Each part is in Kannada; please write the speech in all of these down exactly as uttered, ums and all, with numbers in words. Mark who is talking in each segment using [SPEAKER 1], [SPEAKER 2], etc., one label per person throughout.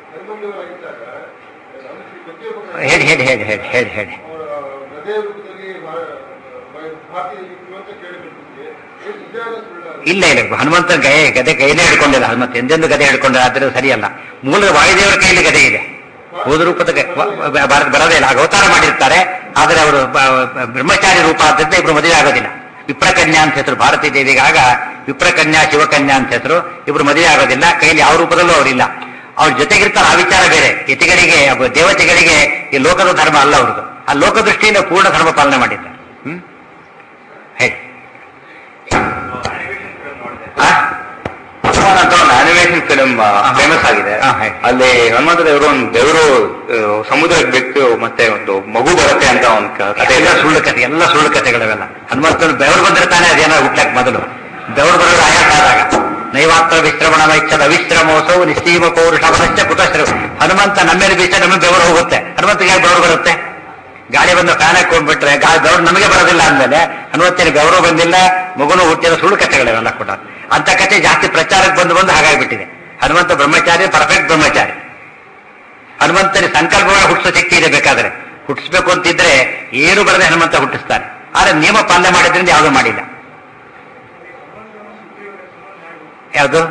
[SPEAKER 1] ಹೇಳಿ ಹೇಳಿ ಹೇಳಿ ಹೇಳಿ ಹೇಳಿ ಹೇಳಿ ಇಲ್ಲ ಇಲ್ಲ ಹನುಮಂತನ ಗೈ ಗದೆ ಕೈಲೇ ಹಿಡ್ಕೊಂಡಿಲ್ಲ. ಹನುಮಂತ ಎಂದೆಂದು ಗದೆ ಹಿಡ್ಕೊಂಡ ಆದ್ರೆ ಸರಿಯಲ್ಲ. ಮೂಲದ ವಾಯುದೇವರ ಕೈಯಲ್ಲಿ ಗದೆ ಇದೆ. ಹೋದ ರೂಪದ ಬರೋದೇ ಇಲ್ಲ. ಅವತಾರ ಮಾಡಿರ್ತಾರೆ, ಆದರೆ ಅವರು ಬ್ರಹ್ಮಚಾರಿ ರೂಪ ಆದ್ದರಿಂದ ಇಬ್ರು ಮದುವೆ ಆಗೋದಿಲ್ಲ. ವಿಪ್ರಕನ್ಯಾ ಅಂತ ಹೆಸರು ಭಾರತೀ ದೇವಿಗೆ. ಆಗ ವಿಪ್ರಕನ್ಯಾ ಶಿವಕನ್ಯಾ ಅಂತ ಹೆಸರು. ಇಬ್ರು ಮದುವೆ ಆಗೋದಿಲ್ಲ. ಕೈಯಲ್ಲಿ ಯಾವ ರೂಪದಲ್ಲೂ ಅವರಿಲ್ಲ. ಅವ್ರ ಜೊತೆಗಿರ್ತಾರೆ, ಆ ವಿಚಾರ ಬೇರೆ. ಯತಿಗಳಿಗೆ ದೇವತೆಗಳಿಗೆ ಈ ಲೋಕದ ಧರ್ಮ ಅಲ್ಲ ಅವ್ರದ್ದು. ಆ ಲೋಕದೃಷ್ಟಿಯಿಂದ ಪೂರ್ಣ ಧರ್ಮ ಪಾಲನೆ ಮಾಡಿದ್ದಾರೆ. ಹ್ಮ್ ಹೇಳಿ.
[SPEAKER 2] ಅಂತ ಒಂದು ಅನಿಮೇಷನ್ ಫಿಲ್ಮ್ ಫೇಮಸ್ ಆಗಿದೆ. ಅಲ್ಲಿ ಹನುಮಂತ ದೇವರು ಒಂದು ದೇವರು ಸಮುದ್ರಕ್ಕೆ ಬಿಟ್ಟು ಮತ್ತೆ ಒಂದು ಮಗು ಬರುತ್ತೆ ಅಂತ ಒಂದು ಕಥೆ.
[SPEAKER 1] ಎಲ್ಲ ಸುಳ್ಳು ಕಥೆ, ಎಲ್ಲ ಸುಳ್ಳು ಕಥೆಗಳವೆಲ್ಲ. ಹನುಮಂತನು ಬೆವರು ಬಂದಿರ್ತಾನೆ, ಅದೇನೋ ಹುಟ್ಟಕ್ ಮೊದಲು ಬೆವರು ಬರೋದು ಆಯಾಸ ಆದಾಗ. ನೈವಾತ್ರ ವಿಶ್ರಮಣ ವೈಚ್ಛದ ಅವಿಶ್ರಮೋಸವು ನಿಶ್ಚೀಮ ಪೌರುಷ ಮನಶ್ಚ ಕುಟಶ್ರ. ಹನುಮಂತ ನಮ್ಮೇಲೆ ಬೀಚ ನಮಗೆ ಬೆವರು ಹೋಗುತ್ತೆ. ಹನುಮಂತಿಗೆ ಬೆವರು ಬರುತ್ತೆ. ಗಾಳಿ ಬಂದು ಫ್ಯಾನ್ ಹಾಕೊಂಡ್ಬಿಟ್ರೆ ಗಾಳಿ ಬೆವರು ನಮಗೆ ಬರೋದಿಲ್ಲ ಅಂದ್ಮೇಲೆ ಹನುಮಂತನಿಗೆ ಬೆವರು ಬಂದಿಲ್ಲ, ಮಗುನು ಹುಟ್ಟಿದ ಸುಳ್ಳು ಕಥೆಗಳಿವೆಲ್ಲ ಕೂಡ. ಅಂತ ಕಥೆ ಜಾಸ್ತಿ ಪ್ರಚಾರಕ್ಕೆ ಬಂದು ಬಂದು ಹಾಗಾಗಿಬಿಟ್ಟಿದೆ. ಹನುಮಂತ ಬ್ರಹ್ಮಚಾರಿ, ಪರ್ಫೆಕ್ಟ್ ಬ್ರಹ್ಮಚಾರಿ. ಹನುಮಂತನಿಗೆ ಸಂಕಲ್ಪಗಳ ಹುಟ್ಟಿಸೋ ಶಕ್ತಿ ಇದೆ. ಬೇಕಾದ್ರೆ ಹುಟ್ಟಿಸ್ಬೇಕು ಅಂತಿದ್ರೆ ಏನು ಬರದೆ ಹನುಮಂತ ಹುಟ್ಟಿಸ್ತಾನೆ. ಆದ್ರೆ ನಿಯಮ ಪಾಲನೆ ಮಾಡಿದ್ರಿಂದ ಯಾವುದು ಮಾಡಿಲ್ಲ. ಯಾವುದು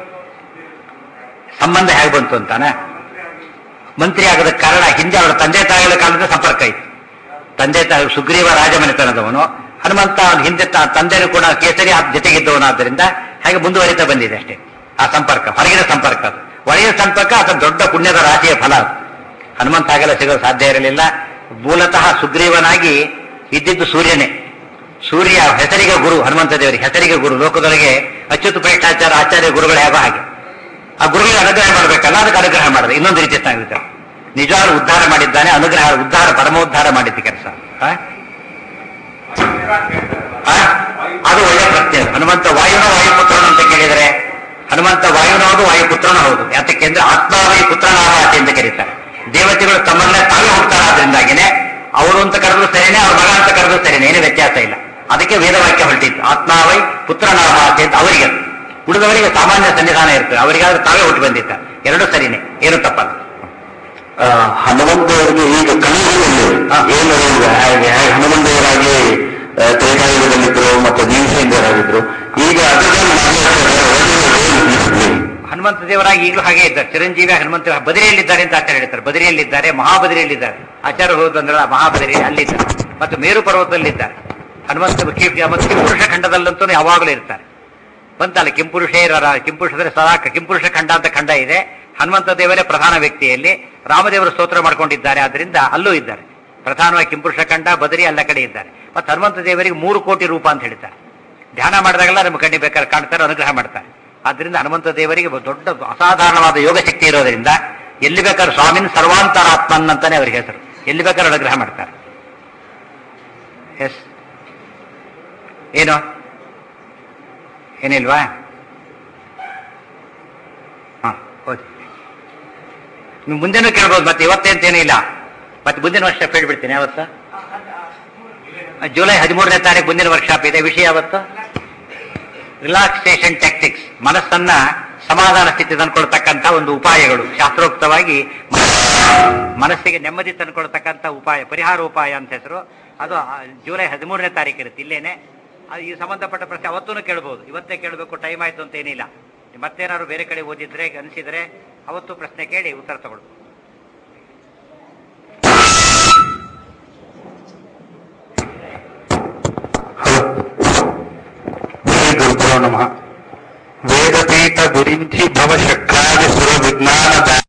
[SPEAKER 1] ಸಂಬಂಧ ಹೇಗೆ ಬಂತು ಅಂತಾನೆ. ಮಂತ್ರಿ ಆಗೋದಕ್ಕೆ ಕಾರಣ ಹಿಂದೆ ಅವರ ತಂದೆ ತಾಯಿಗಳ ಕಾಲದ ಸಂಪರ್ಕ ಇತ್ತು. ತಂದೆ ತಾಯಿ ಸುಗ್ರೀವ ರಾಜಮನೆತನದವನು, ಹನುಮಂತ ಹಿಂದೆ ತಂದೆನೂ ಕೂಡ ಕೇಸರಿ ಜೊತೆಗಿದ್ದವನಾದ್ದರಿಂದ ಹಾಗೆ ಮುಂದುವರಿತಾ ಬಂದಿದೆ ಅಷ್ಟೇ. ಆ ಸಂಪರ್ಕ ಹೊರಗಿನ ಸಂಪರ್ಕ, ಅದು ಒಳಗಿನ ಸಂಪರ್ಕ ಅದು ದೊಡ್ಡ ಪುಣ್ಯದ ರಾಶಿಯ ಫಲ. ಅದು ಹನುಮಂತ ಹಾಗೆಲ್ಲ ಸಿಗೋದು ಸಾಧ್ಯ ಇರಲಿಲ್ಲ. ಮೂಲತಃ ಸುಗ್ರೀವನಾಗಿ ಇದ್ದಿದ್ದು ಸೂರ್ಯನೇ. ಸೂರ್ಯ ಹೆಸರಿಗೆ ಗುರು, ಹನುಮಂತ ದೇವರಿಗೆ ಹೆಸರಿಗೆ ಗುರು. ಲೋಕದೊಳಗೆ ಅಚ್ಯುತ ಪ್ರೇಷ್ಠಾಚಾರ ಆಚಾರ್ಯ ಗುರುಗಳು ಹೇಗೋ ಹಾಗೆ ಆ ಗುರುಗಳಿಗೆ ಅನುಗ್ರಹ ಮಾಡಬೇಕಲ್ಲ, ಅದಕ್ಕೆ ಅನುಗ್ರಹ ಮಾಡಿದೆ. ಇನ್ನೊಂದು ರೀತಿ ಚೆನ್ನಾಗಿದೆ. ನಿಜವಾದ ಉದ್ಧಾರ ಮಾಡಿದ್ದಾನೆ. ಅನುಗ್ರಹ ಉದ್ಧಾರ, ಪರಮೋದ್ಧಾರ ಮಾಡಿದ್ದ ಕೆಲಸ. ಅದು ಒಳ್ಳೆ ಪ್ರಶ್ನೆ. ಹನುಮಂತ ವಾಯುನ ವಾಯುಪುತ್ರನು ಅಂತ ಕೇಳಿದರೆ ಹನುಮಂತ ವಾಯುನ ಹೌದು, ವಾಯುಪುತ್ರನೂ ಹೌದು. ಯಾತಕ್ಕೆ ಅಂದ್ರೆ ಆತ್ಮಾವೈ ಪುತ್ರನಾವಾತಿ ಅಂತ ಕರೀತಾರೆ. ದೇವತೆಗಳು ತಮ್ಮನ್ನೇ ತಾವೇ ಹೋಗ್ತಾರೆ. ಆದ್ರಿಂದಾಗಿನೇ ಅವರು ಅಂತ ಕರೆದು ಸರಿನೇ, ಅವ್ರ ಮಗ ಅಂತ ಕರೆದು ಸರಿನೇ, ಏನು ವ್ಯತ್ಯಾಸ ಇಲ್ಲ. ಅದಕ್ಕೆ ವೇದವಾಕ್ಯ ಹೊರಟಿತ್ತು, ಆತ್ಮಾವೈ ಪುತ್ರನಾವಾತಿ ಅಂತ. ಅವರಿಗೆ ಉಳಿದವರಿಗೆ ಸಾಮಾನ್ಯ ಸನ್ನಿಧಾನ ಇರ್ತದೆ, ಅವರಿಗಾದ್ರೆ ತಾವೇ ಹುಟ್ಟು ಬಂದಿದ್ದಾರೆ. ಎರಡೂ ಸರಿನೇ, ಏನು ತಪ್ಪಲ್ಲ.
[SPEAKER 2] ಹನುಮಂತವರಿಗೆ ಈಗ ಕಲಿಯುಗದಲ್ಲಿ ಏನು ಹನುಮಂತವರಾಗಿ ತ್ರೇತಾಯುಗದಲ್ಲಿದ್ರು ಮತ್ತು ಭೀಮಸೇನರಾಗಿದ್ರು. ಈಗ
[SPEAKER 1] ಹನುಮಂತ ದೇವರಾಗಿ ಈಗಲೂ ಹಾಗೆ ಇದ್ದಾರೆ. ಚಿರಂಜೀವಿ ಹನುಮಂತ ಬದರಿಯಲ್ಲಿದ್ದಾರೆ ಅಂತ ಆಚಾರ್ಯ ಹೇಳ್ತಾರೆ. ಬದರಿಯಲ್ಲಿದ್ದಾರೆ, ಮಹಾಬದರಿಯಲ್ಲಿದ್ದಾರೆ. ಆಚಾರ್ಯ ಹೋದ್ ಬಂದ್ರಲ್ಲ ಮಹಾಬದರಿ, ಅಲ್ಲಿದ್ದಾರೆ. ಮತ್ತು ಮೇರು ಪರ್ವತದಲ್ಲಿದ್ದಾರೆ ಹನುಮಂತ. ಮತ್ತು ಕಿಂಪುರುಷ ಖಂಡದಲ್ಲಂತೂ ಯಾವಾಗಲೂ ಇರ್ತಾರೆ. ಬಂತಲ್ಲ ಕಿಂಪುರುಷೇರ, ಕಿಂಪುರುಷದ್ರೆ ಸದಾ ಕಿಂಪುರುಷ ಖಂಡ ಅಂತ ಖಂಡ ಇದೆ. ಹನುಮಂತ ದೇವರೇ ಪ್ರಧಾನ ವ್ಯಕ್ತಿಯಲ್ಲಿ ರಾಮದೇವರು ಸ್ತೋತ್ರ ಮಾಡ್ಕೊಂಡಿದ್ದಾರೆ. ಆದ್ರಿಂದ ಅಲ್ಲೂ ಇದ್ದಾರೆ. ಪ್ರಧಾನವಾಗಿ ಕಿಂಪುರುಷ ಖಂಡ, ಬದರಿ ಎಲ್ಲ ಕಡೆ ಇದ್ದಾರೆ. ಮತ್ತು ಹನುಮಂತ ದೇವರಿಗೆ ಮೂರು ಕೋಟಿ ರೂಪ ಅಂತ ಹೇಳ್ತಾರೆ. ಧ್ಯಾನ ಮಾಡಿದಾಗೆಲ್ಲ ನಮ್ಮ ಕಣ್ಣಿ ಬೇಕಾದ್ರೆ ಕಾಣ್ತಾರೆ, ಅನುಗ್ರಹ ಮಾಡ್ತಾರೆ. ಆದ್ರಿಂದ ಹನುಮಂತ ದೇವರಿಗೆ ದೊಡ್ಡ ಅಸಾಧಾರಣವಾದ ಯೋಗ ಶಕ್ತಿ ಇರೋದ್ರಿಂದ ಎಲ್ಲಿ ಬೇಕಾದ್ರೂ ಸ್ವಾಮಿನ್ ಸರ್ವಾಂತರಾತ್ಮನ್ ಅಂತಾನೆ ಅವರಿಗೆ ಹೆಸರು. ಎಲ್ಲಿ ಬೇಕಾದ್ರೂ ಅನುಗ್ರಹ ಮಾಡ್ತಾರೆ. ಎಸ್ ಏನು ಏನಿಲ್ವಾ? ಹಾ ಓದಿ. ನೀವು ಮುಂದೆನೂ ಕೇಳ್ಬೋದು. ಮತ್ತೆ ಇವತ್ತೇಂತೇನೂ ಇಲ್ಲ. ಮತ್ತೆ ಮುಂದಿನ ವರ್ಷ ಹೇಳ್ಬಿಡ್ತೀನಿ. ಯಾವತ್ತು? ಜುಲೈ ಹದಿಮೂರನೇ ತಾರೀಕು ಮುಂದಿನ ವರ್ಕ್ಶಾಪ್ ಇದೆ. ವಿಷಯ ಯಾವತ್ತು? Relaxation techniques. ಮನಸ್ಸನ್ನ ಸಮಾಧಾನ ಸ್ಥಿತಿ ತಂದ್ಕೊಳ್ತಕ್ಕಂಥ ಒಂದು ಉಪಾಯಗಳು. ಶಾಸ್ತ್ರೋಕ್ತವಾಗಿ ಮನಸ್ಸಿಗೆ ನೆಮ್ಮದಿ ತಂದ್ಕೊಳ್ತಕ್ಕಂಥ ಉಪಾಯ, ಪರಿಹಾರ ಉಪಾಯ ಅಂತ ಹೆಸರು. ಅದು ಜುಲೈ ಹದಿಮೂರನೇ ತಾರೀಕು ಇರುತ್ತೆ. ಇಲ್ಲೇನೆ ಈ ಸಂಬಂಧಪಟ್ಟ ಪ್ರಶ್ನೆ ಅವತ್ತೂ ಕೇಳ್ಬೋದು. ಇವತ್ತೇ ಕೇಳಬೇಕು, ಟೈಮ್ ಆಯ್ತು ಅಂತ ಏನಿಲ್ಲ. ಮತ್ತೇನಾದ್ರು ಬೇರೆ ಕಡೆ ಓದಿದ್ರೆ ಅನಿಸಿದ್ರೆ ಅವತ್ತು ಪ್ರಶ್ನೆ ಕೇಳಿ ಉತ್ತರ ತಗೊಳ್ಬೋದು.
[SPEAKER 2] గురుభ్యో నమః. వేదపీఠ గురించి భవశక్రాది సుర విజ్ఞాన